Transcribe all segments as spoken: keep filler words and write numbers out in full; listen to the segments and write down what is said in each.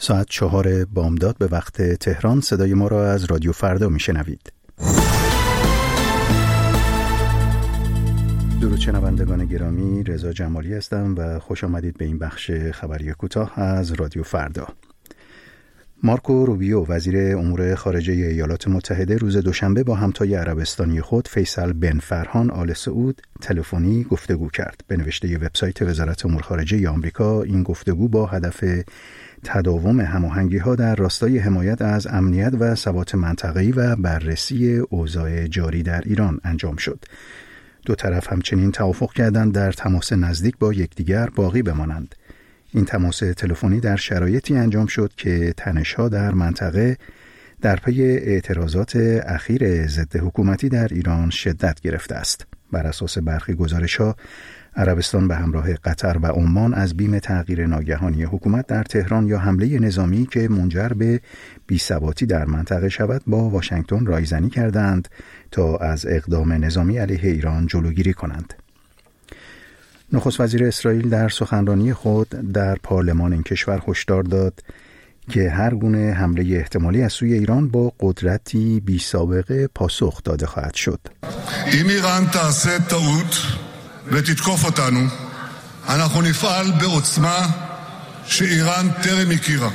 ساعت چهار بامداد به وقت تهران صدای ما را از رادیو فردا میشنوید. درود شنوندگان گرامی، رضا جمالی هستم و خوش آمدید به این بخش خبری کوتاه از رادیو فردا. مارکو روبیو وزیر امور خارجه ایالات متحده روز دوشنبه با همتای عربستانی خود فیصل بن فرحان آل سعود تلفنی گفتگو کرد. به نوشته وبسایت وزارت امور خارجه آمریکا، این گفتگو با هدف تداوم هماهنگی‌ها در راستای حمایت از امنیت و ثبات منطقه‌ای و بررسی اوضاع جاری در ایران انجام شد. دو طرف همچنین توافق کردند در تماس نزدیک با یکدیگر باقی بمانند. این تماس تلفنی در شرایطی انجام شد که تنش‌ها در منطقه در پی اعتراضات اخیر ضد حکومتی در ایران شدت گرفته است. بر اساس برخی گزارش‌ها، عربستان به همراه قطر و عمان از بیم تغییر ناگهانی حکومت در تهران یا حمله نظامی که منجر به بی‌ثباتی در منطقه شود با واشنگتن رایزنی کردند تا از اقدام نظامی علیه ایران جلوگیری کنند. نخست وزیر اسرائیل در سخنرانی خود در پارلمان این کشور هشدار داد که هر گونه حمله احتمالی از سوی ایران با قدرتی بی سابقه پاسخ داده خواهد شد. אם איראן תעשה טעות ותתקוף אותנו, אנחנו נפעל בעוצמה שאיראן טרם הכירה.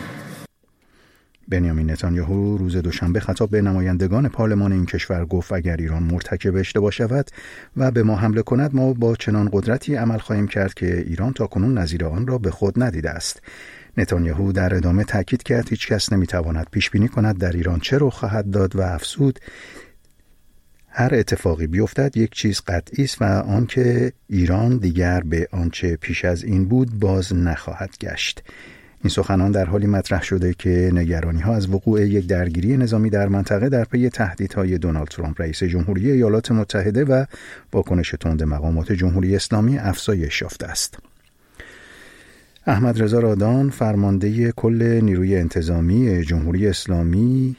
بنیامین نتانیاهو روز دوشنبه خطاب به نمایندگان پارلمان این کشور گفت اگر ایران مرتکب اشتباه شود و به ما حمله کند، ما با چنان قدرتی عمل خواهیم کرد که ایران تاکنون نظیر آن را به خود ندیده است. نتانیاهو در ادامه تاکید کرد هیچ کس نمیتواند پیش بینی کند در ایران چه رخ خواهد داد و افزود هر اتفاقی بیفتد یک چیز قطعی است و آن که ایران دیگر به آنچه پیش از این بود باز نخواهد گشت. این سخنان در حالی مطرح شده که نگرانی‌ها از وقوع یک درگیری نظامی در منطقه در پی تهدیدهای دونالد ترامپ رئیس جمهوری ایالات متحده و واکنش تند مقامات جمهوری اسلامی افزایش یافته است. احمد رضا رادان فرمانده کل نیروی انتظامی جمهوری اسلامی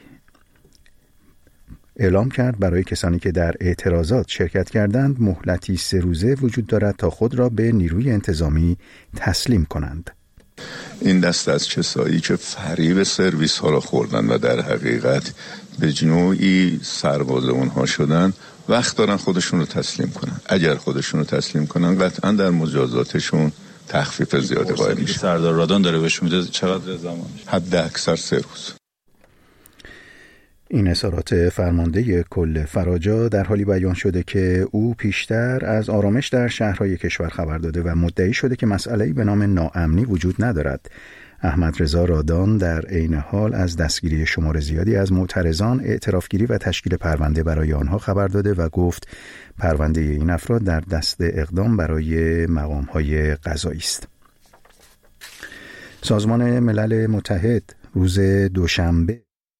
اعلام کرد برای کسانی که در اعتراضات شرکت کردند مهلتی سه روزه وجود دارد تا خود را به نیروی انتظامی تسلیم کنند. این دست از کسایی که فریب سرویس ها را خوردن و در حقیقت به نوعی سرباز اونها شدن وقت دارن خودشون رو تسلیم کنن. اگر خودشون رو تسلیم کنن قطعا در مجازاتشون تخفیف زیاده قائل میشه. سردار رادان داره بهش میده چقدر زمانش؟ حد اکثر سه روز. این اظهارات فرمانده کل فراجا در حالی بیان شده که او پیشتر از آرامش در شهرهای کشور خبر داده و مدعی شده که مسئله‌ای به نام ناامنی وجود ندارد. احمد رضا رادان در عین حال از دستگیری شمار زیادی از معترضان، اعترافگیری و تشکیل پرونده برای آنها خبر داده و گفت پرونده این افراد در دست اقدام برای مقام‌های قضایی است. سازمان ملل متحد روز دوشنبه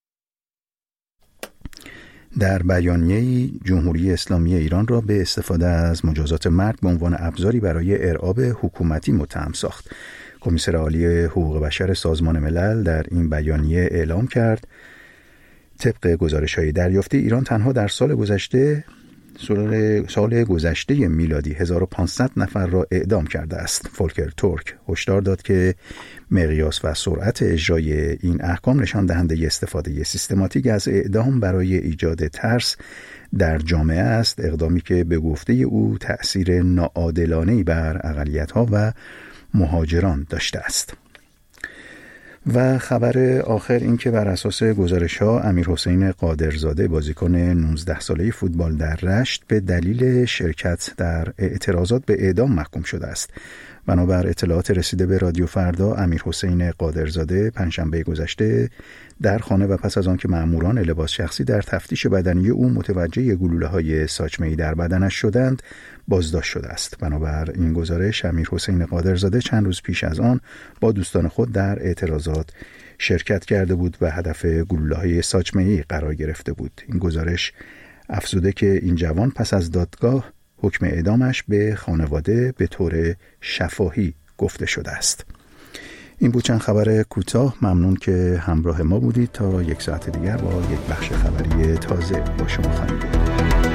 در بیانیه‌ای جمهوری اسلامی ایران را به استفاده از مجازات مرگ به عنوان ابزاری برای ارعاب حکومتی متهم ساخت. کمیسر عالی حقوق بشر سازمان ملل در این بیانیه اعلام کرد طبق گزارش‌های دریافتی ایران تنها در سال گذشته سال, سال گذشته میلادی هزار و پانصد نفر را اعدام کرده است. فولکر تورک هشدار داد که مقیاس و سرعت اجرای این احکام نشان دهنده استفاده سیستماتیک از اعدام برای ایجاد ترس در جامعه است، اقدامی که به گفته او تأثیر ناعادلانه‌ای بر اقلیت‌ها و مهاجران داشته است. و خبر آخر این که بر اساس گزارش‌ها امیرحسین قادرزاده بازیکن نوزده ساله فوتبال در رشت به دلیل شرکت در اعتراضات به اعدام محکوم شده است. بنابر اطلاعات رسیده به رادیو فردا، امیرحسین قادرزاده پنجشنبه گذشته در خانه و پس از آن که مأموران لباس شخصی در تفتیش بدنی او متوجه گلوله‌های ساچمه‌ای در بدنش شدند بازداشت شده است. بنابر این گزارش امیرحسین قادرزاده چند روز پیش از آن با دوستان خود در اعتراضات شرکت کرده بود و هدف گلوله‌های ساچمه‌ای قرار گرفته بود. این گزارش افزوده که این جوان پس از دادگاه حکم اعدامش به خانواده به طور شفاهی گفته شده است. این بود چند خبر کوتاه. ممنون که همراه ما بودید. تا یک ساعت دیگر با یک بخش خبری تازه با شما خواهیم بود.